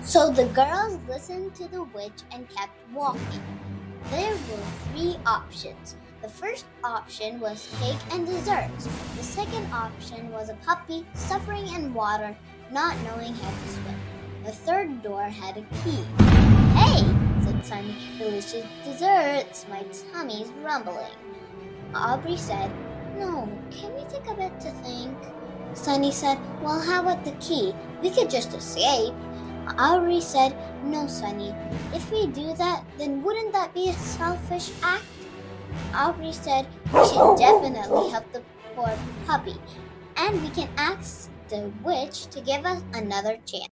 So the girls listened to the witch and kept walking. There were 3 options. The first option was cake and desserts. The second option was a puppy suffering in water, not knowing how to swim. The third door had a key. "Hey," said Sunny, "delicious desserts. My tummy's rumbling." Aubrey said, "No, can we take a bit to think?" Sunny said, "Well, how about the key? We could just escape." Aubrey said, "No, Sunny. If we do that, then wouldn't that be a selfish act?" Aubrey said, "We should definitely help the poor puppy, and we can ask the witch to give us another chance."